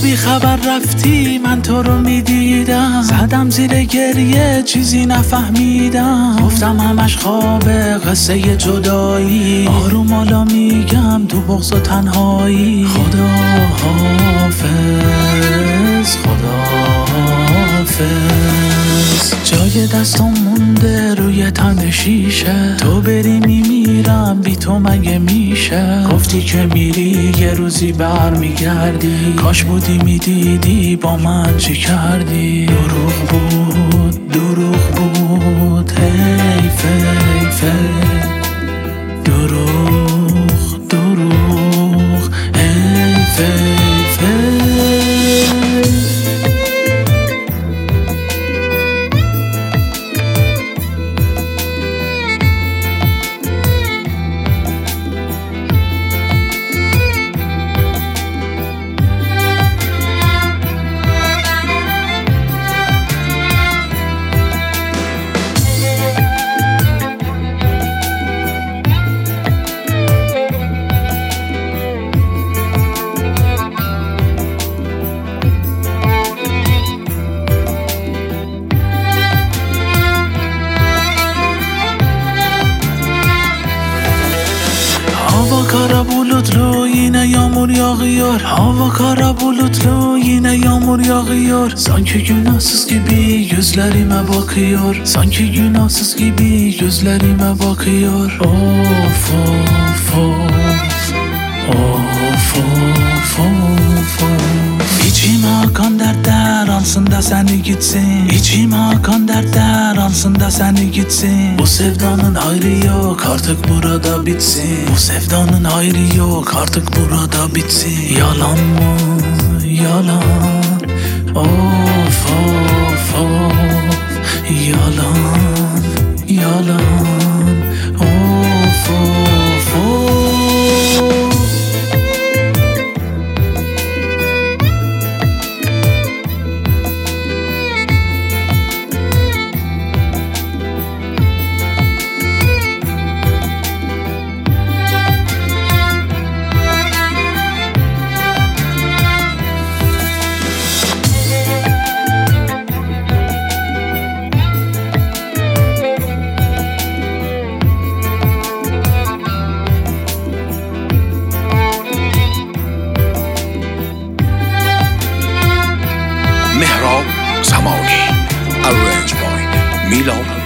بی خبر رفتی من تو رو میدیدم، زدم زیر گریه چیزی نفهمیدم، گفتم همش خوابه قصه جدایی، آروم حالا میگم تو بغض و تنهایی. خدا حافظ خدا حافظ. جای دستم مونده روی تن شیشه، تو بری میمیرم بی تو مگه میشه؟ گفتی که میری یه روزی برمیگردی، کاش بودی میدیدی با من چی کردی. دروغ بود دروغ بود حیفه حیفه، دروغ دروغ حیفه حیفه. Hava kara bulutlu yine yağmur yağıyor, hava kara bulutlu yine yağmur yağıyor. Sanki günahsız gibi gözlerime bakıyor, sanki günahsız gibi gözlerime bakıyor. Of of of of of of of. İçime akan dertler alsın da seni gitsin, İçime akan dertler alsın da seni gitsin. Bu sevdanın hayrı yok artık burada bitsin, Bu sevdanın hayrı yok artık burada bitsin. Yalan mı yalan, of of of. Yalan yalan, of of of. مهراب زمانی. Arranged by Milan